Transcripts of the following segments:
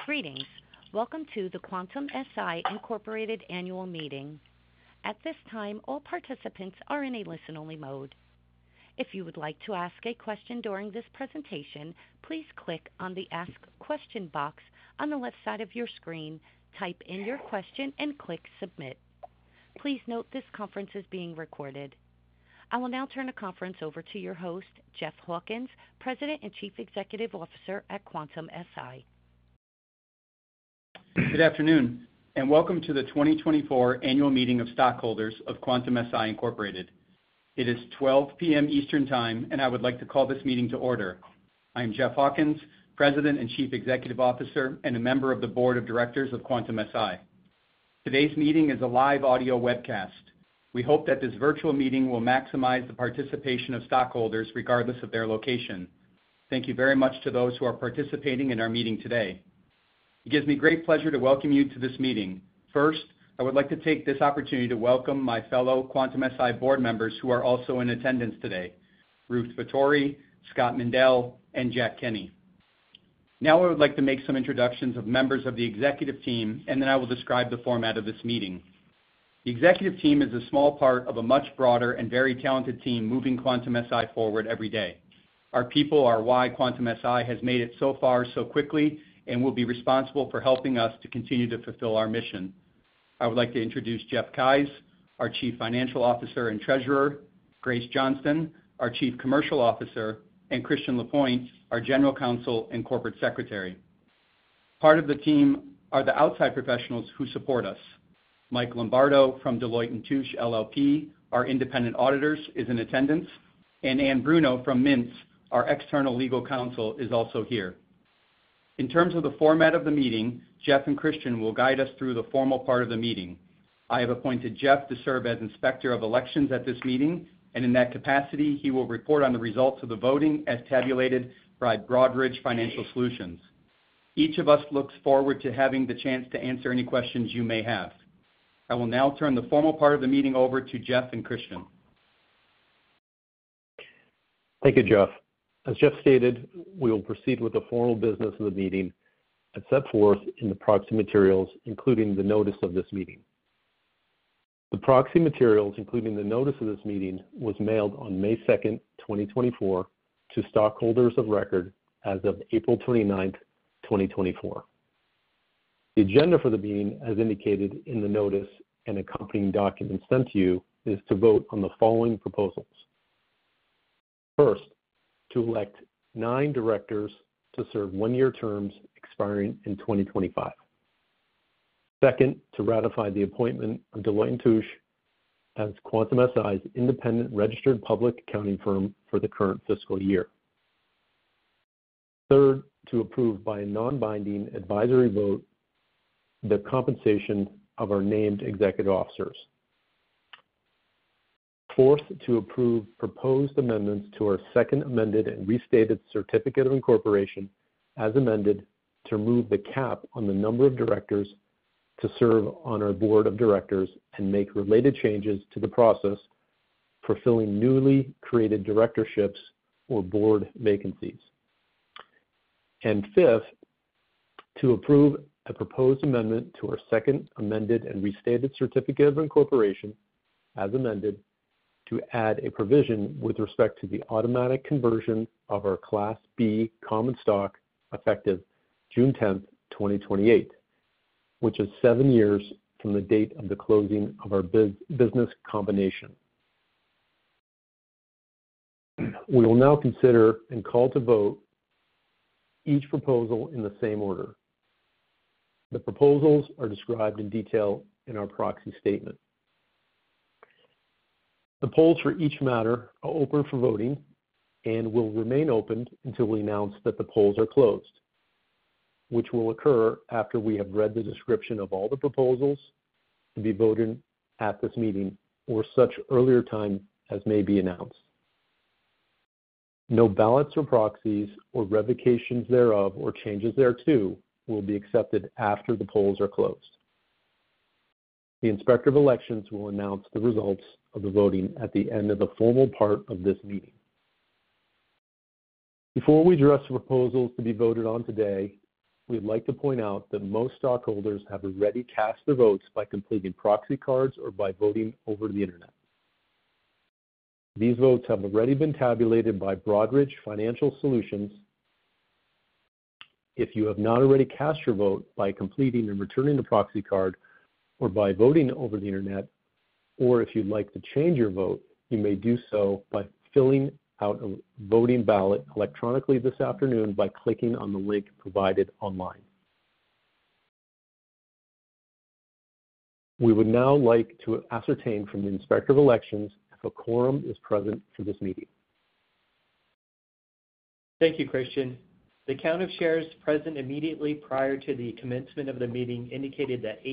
Greetings. Welcome to the Quantum-Si Incorporated Annual Meeting. At this time, all participants are in a listen-only mode. If you would like to ask a question during this presentation, please click on the Ask Question box on the left side of your screen, type in your question, and click Submit. Please note this conference is being recorded. I will now turn the conference over to your host, Jeff Hawkins, President and Chief Executive Officer at Quantum-Si. Good afternoon, and welcome to the 2024 Annual Meeting of Stockholders of Quantum-Si Incorporated. It is 12 p.m. Eastern Time, and I would like to call this meeting to order. I am Jeff Hawkins, President and Chief Executive Officer, and a member of the Board of Directors of Quantum-Si. Today's meeting is a live audio webcast. We hope that this virtual meeting will maximize the participation of stockholders regardless of their location. Thank you very much to those who are participating in our meeting today. It gives me great pleasure to welcome you to this meeting. First, I would like to take this opportunity to welcome my fellow Quantum-Si board members who are also in attendance today, Ruth Fattori, Scott Mindell, and Jack Kenny. Now I would like to make some introductions of members of the executive team, and then I will describe the format of this meeting. The executive team is a small part of a much broader and very talented team moving Quantum-Si forward every day. Our people are why Quantum-Si has made it so far so quickly and will be responsible for helping us to continue to fulfill our mission. I would like to introduce Jeff Keyes, our Chief Financial Officer and Treasurer, Grace Johnston, our Chief Commercial Officer, and Christian Lapointe, our General Counsel and Corporate Secretary. Part of the team are the outside professionals who support us. Mike Lombardo from Deloitte & Touche LLP, our independent auditors, is in attendance, and Ann Bruno from Mintz, our external legal counsel, is also here. In terms of the format of the meeting, Jeff and Christian will guide us through the formal part of the meeting. I have appointed Jeff to serve as Inspector of Elections at this meeting, and in that capacity, he will report on the results of the voting as tabulated by Broadridge Financial Solutions. Each of us looks forward to having the chance to answer any questions you may have. I will now turn the formal part of the meeting over to Jeff and Christian. Thank you, Jeff. As Jeff stated, we will proceed with the formal business of the meeting as set forth in the proxy materials, including the notice of this meeting. The proxy materials, including the notice of this meeting, was mailed on May 2nd, 2024, to stockholders of record as of April 29th, 2024. The agenda for the meeting, as indicated in the notice and accompanying documents sent to you, is to vote on the following proposals. First, to elect 9 directors to serve one-year terms expiring in 2025. Second, to ratify the appointment of Deloitte & Touche as Quantum-Si's independent registered public accounting firm for the current fiscal year. Third, to approve by a non-binding advisory vote the compensation of our named executive officers. Fourth, to approve proposed amendments to our second amended and restated certificate of incorporation as amended to remove the cap on the number of directors to serve on our board of directors and make related changes to the process for filling newly created directorships or board vacancies. And fifth, to approve a proposed amendment to our second amended and restated certificate of incorporation as amended to add a provision with respect to the automatic conversion of our Class B common stock effective June 10th, 2028, which is 7 years from the date of the closing of our business combination. We will now consider and call to vote each proposal in the same order. The proposals are described in detail in our proxy statement. The polls for each matter are open for voting and will remain open until we announce that the polls are closed, which will occur after we have read the description of all the proposals to be voted at this meeting or such earlier time as may be announced. No ballots or proxies or revocations thereof or changes thereto will be accepted after the polls are closed. The Inspector of Elections will announce the results of the voting at the end of the formal part of this meeting. Before we address the proposals to be voted on today, we'd like to point out that most stockholders have already cast their votes by completing proxy cards or by voting over the internet. These votes have already been tabulated by Broadridge Financial Solutions. If you have not already cast your vote by completing and returning the proxy card or by voting over the internet, or if you'd like to change your vote, you may do so by filling out a voting ballot electronically this afternoon by clicking on the link provided online. We would now like to ascertain from the Inspector of Elections if a quorum is present for this meeting. Thank you, Christian. The count of shares present immediately prior to the commencement of the meeting indicated that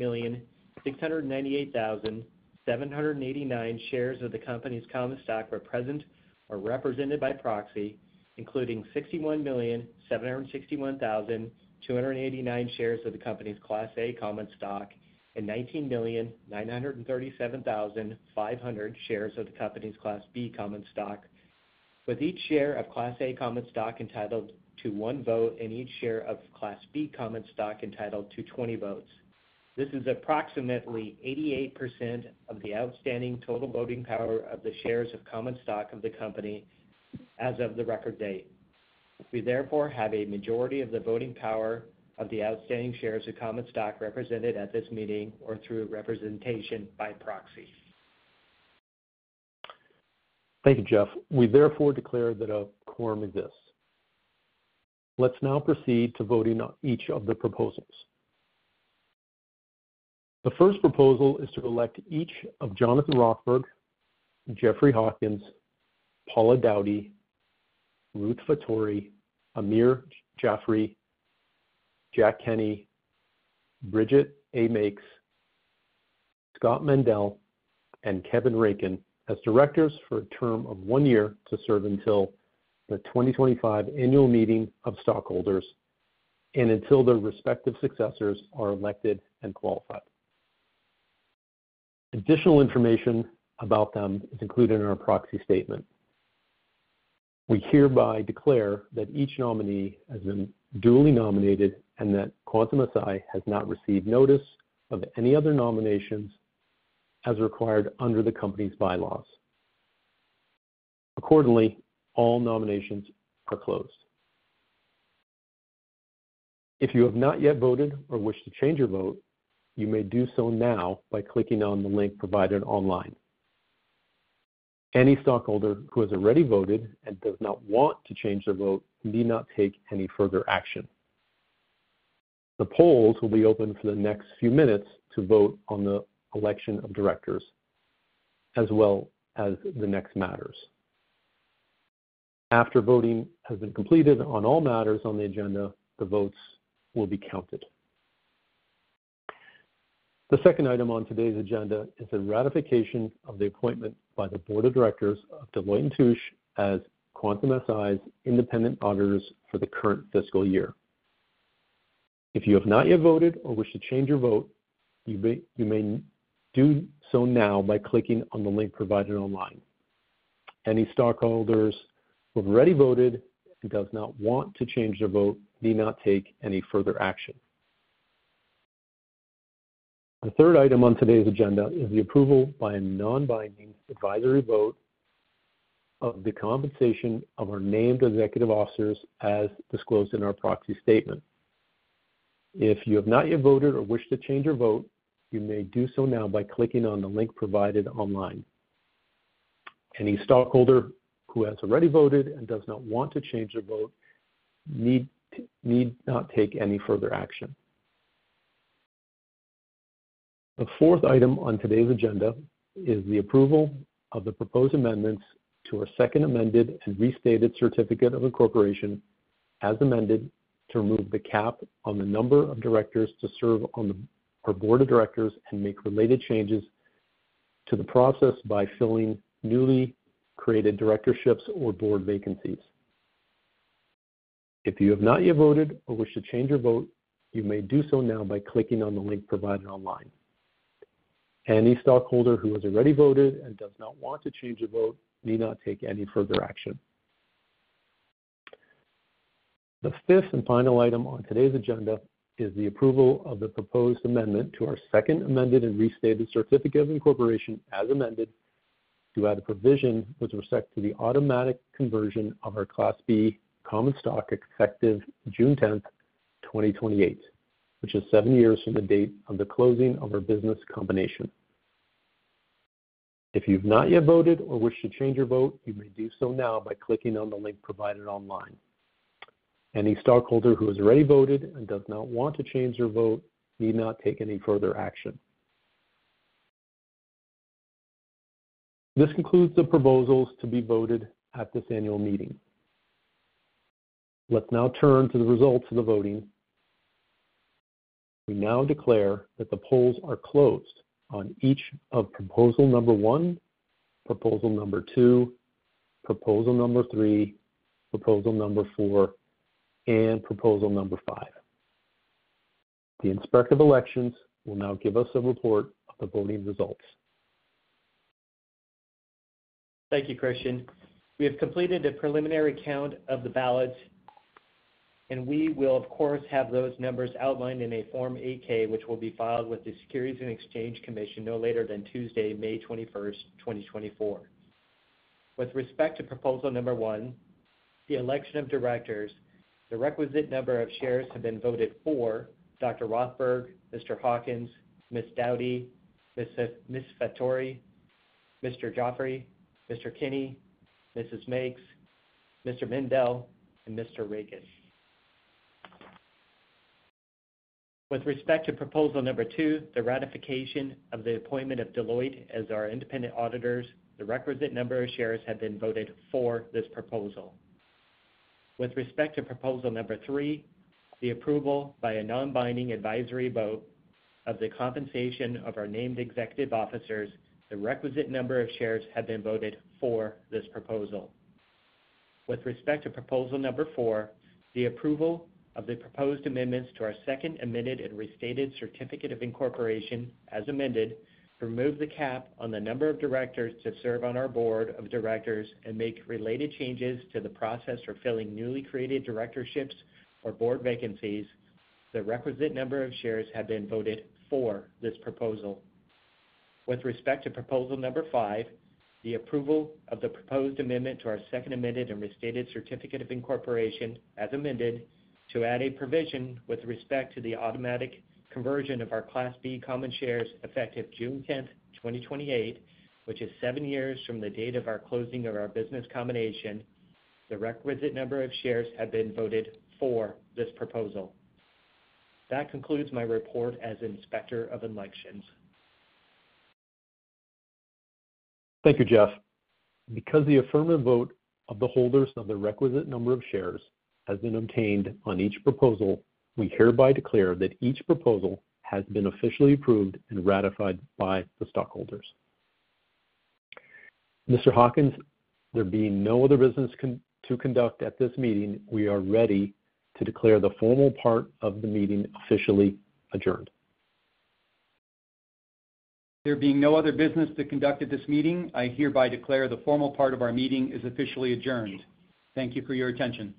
81,698,789 shares of the company's common stock were present or represented by proxy, including 61,761,289 shares of the company's Class A common stock and 19,937,500 shares of the company's Class B common stock, with each share of Class A common stock entitled to 1 vote and each share of Class B common stock entitled to 20 votes. This is approximately 88% of the outstanding total voting power of the shares of common stock of the company as of the record date. We therefore have a majority of the voting power of the outstanding shares of common stock represented at this meeting or through representation by proxy. Thank you, Jeff. We therefore declare that a quorum exists. Let's now proceed to voting on each of the proposals. The first proposal is to elect each of Jonathan Rothberg, Jeffrey Hawkins, Paula Dowdy, Ruth Fattori, Amir Jaffrey, Jack Kenny, Bridget A. Makes, Scott Mendel, and Kevin Rakin as directors for a term of 1 year to serve until the 2025 annual meeting of stockholders and until their respective successors are elected and qualified. Additional information about them is included in our proxy statement. We hereby declare that each nominee has been duly nominated and that Quantum-Si has not received notice of any other nominations as required under the company's bylaws. Accordingly, all nominations are closed. If you have not yet voted or wish to change your vote, you may do so now by clicking on the link provided online. Any stockholder who has already voted and does not want to change their vote need not take any further action. The polls will be open for the next few minutes to vote on the election of directors, as well as the next matters. After voting has been completed on all matters on the agenda, the votes will be counted. The second item on today's agenda is the ratification of the appointment by the Board of Directors of Deloitte & Touche as Quantum-Si's independent auditors for the current fiscal year. If you have not yet voted or wish to change your vote, you may do so now by clicking on the link provided online. Any stockholders who have already voted and does not want to change their vote need not take any further action. The third item on today's agenda is the approval by a non-binding advisory vote of the compensation of our named executive officers as disclosed in our proxy statement. If you have not yet voted or wish to change your vote, you may do so now by clicking on the link provided online. Any stockholder who has already voted and does not want to change their vote need not take any further action. The fourth item on today's agenda is the approval of the proposed amendments to our second amended and restated certificate of incorporation as amended to remove the cap on the number of directors to serve on our board of directors and make related changes to the process by filling newly created directorships or board vacancies. If you have not yet voted or wish to change your vote, you may do so now by clicking on the link provided online. Any stockholder who has already voted and does not want to change their vote need not take any further action. The fifth and final item on today's agenda is the approval of the proposed amendment to our second amended and restated certificate of incorporation as amended to add a provision with respect to the automatic conversion of our Class B common stock effective June 10th, 2028, which is 7 years from the date of the closing of our business combination. If you've not yet voted or wish to change your vote, you may do so now by clicking on the link provided online. Any stockholder who has already voted and does not want to change their vote need not take any further action. This concludes the proposals to be voted at this annual meeting. Let's now turn to the results of the voting. We now declare that the polls are closed on each of proposal number 1, proposal number 2, proposal number 3, proposal number 4, and proposal number 5. The Inspector of Elections will now give us a report of the voting results. Thank you, Christian. We have completed a preliminary count of the ballots, and we will, of course, have those numbers outlined in a Form 8-K, which will be filed with the Securities and Exchange Commission no later than Tuesday, May 21st, 2024. With respect to proposal number 1, the election of directors, the requisite number of shares have been voted for Dr. Rothberg, Mr. Hawkins, Ms. Dowdy, Ms. Fattori, Mr. Joffrey, Mr. Kinney, Mrs. Makes, Mr. Mendel, and Mr. Reagan. With respect to proposal number 2, the ratification of the appointment of Deloitte as our independent auditors, the requisite number of shares have been voted for this proposal. With respect to proposal number 3, the approval by a non-binding advisory vote of the compensation of our named executive officers, the requisite number of shares have been voted for this proposal. With respect to proposal number 4, the approval of the proposed amendments to our second amended and restated certificate of incorporation as amended to remove the cap on the number of directors to serve on our board of directors and make related changes to the process for filling newly created directorships or board vacancies, the requisite number of shares have been voted for this proposal. With respect to proposal number 5, the approval of the proposed amendment to our second amended and restated certificate of incorporation as amended to add a provision with respect to the automatic conversion of our Class B common shares effective June 10th, 2028, which is 7 years from the date of our closing of our business combination, the requisite number of shares have been voted for this proposal. That concludes my report as Inspector of Elections. Thank you, Jeff. Because the affirmative vote of the holders of the requisite number of shares has been obtained on each proposal, we hereby declare that each proposal has been officially approved and ratified by the stockholders. Mr. Hawkins, there being no other business to conduct at this meeting, we are ready to declare the formal part of the meeting officially adjourned. There being no other business to conduct at this meeting, I hereby declare the formal part of our meeting is officially adjourned. Thank you for your attention.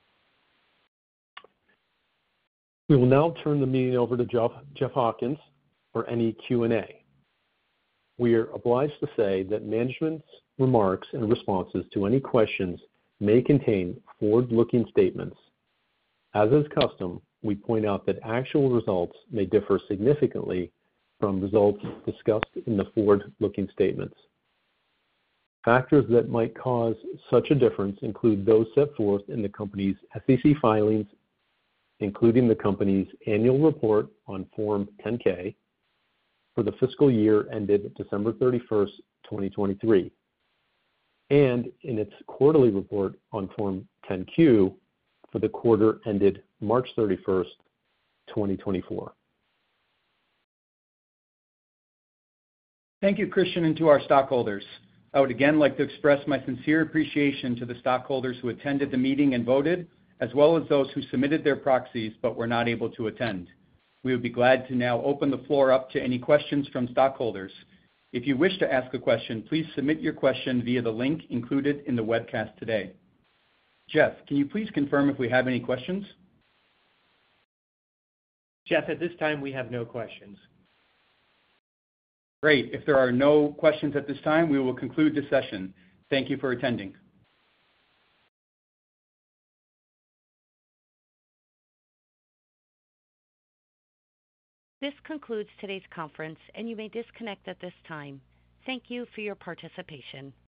We will now turn the meeting over to Jeff Hawkins for any Q&A. We are obliged to say that management's remarks and responses to any questions may contain forward-looking statements. As is custom, we point out that actual results may differ significantly from results discussed in the forward-looking statements. Factors that might cause such a difference include those set forth in the company's SEC filings, including the company's annual report on Form 10-K for the fiscal year ended December 31st, 2023, and in its quarterly report on Form 10-Q for the quarter ended March 31st, 2024. Thank you, Christian, and to our stockholders. I would again like to express my sincere appreciation to the stockholders who attended the meeting and voted, as well as those who submitted their proxies but were not able to attend. We would be glad to now open the floor up to any questions from stockholders. If you wish to ask a question, please submit your question via the link included in the webcast today. Jeff, can you please confirm if we have any questions? Jeff, at this time, we have no questions. Great. If there are no questions at this time, we will conclude this session. Thank you for attending. This concludes today's conference, and you may disconnect at this time. Thank you for your participation.